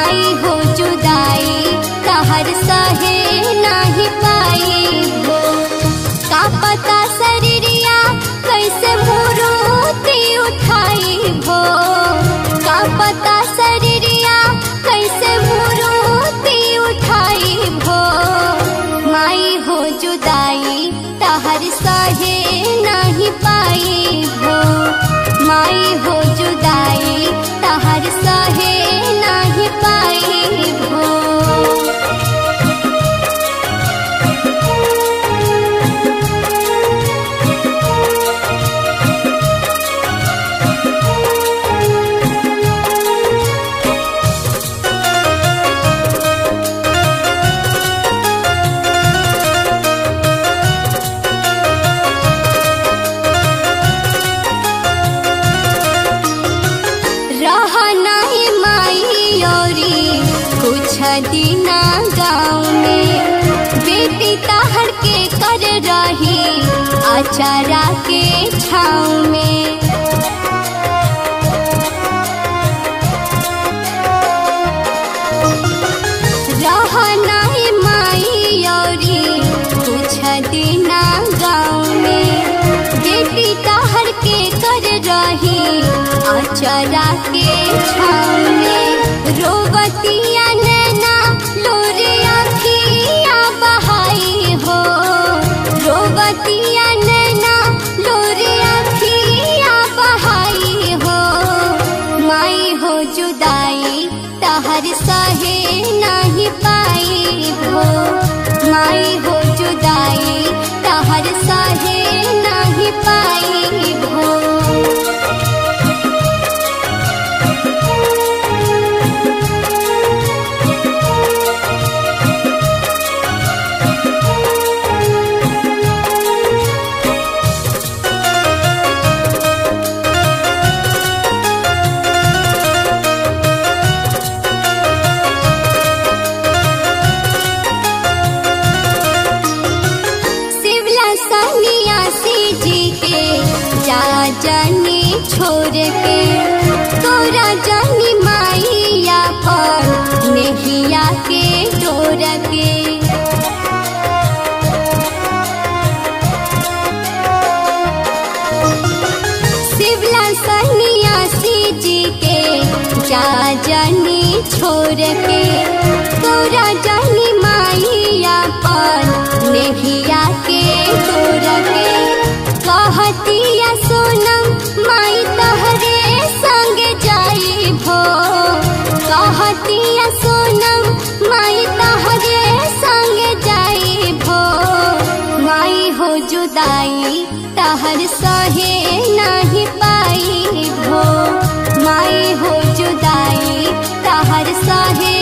माई हो जुदाई कहर सहे नाही पाई हो। का पता शरीरिया कैसे मूर्ति उठाई हो। का पता शरीरिया कैसे मूर्ति उठाई हो। माई हो जुदाई कहर सहे नहीं पाई हो। माई हो जुदाई कहर सहे नहीं पाई हो। कुछ दिना गाँव में बेटी तहर के कर रही अचारा के छाँव में। रहना माई औरी कुछ दिना गाँव में बेटी तहर के कर रही अचारा के छाँव में। रोवतिया नैना लोरे आँखिया बहाई हो। रोवतिया नैना लोरे आँखिया बहाई हो। माई हो जुदाई तहर सहे नहीं पाई हो। माई हो जुदाई तहर सहे नहीं पाई हो। सन्यासी जी के जा जानी छोड़ के तोरा जानी माइया पर नेहिया के डोर के। शिवला सन्यासी जी के जा जानी छोड़ के तोरा जानी माइया पर नेहिया के डोर के। कहतिया सोनम माई तहरे संग जाई भो। कहतिया सोनम माई तहरे संग जाई भो। माई हो जुदाई तहर सहे नहीं पाई भो। माई हो जुदाई तहर सहे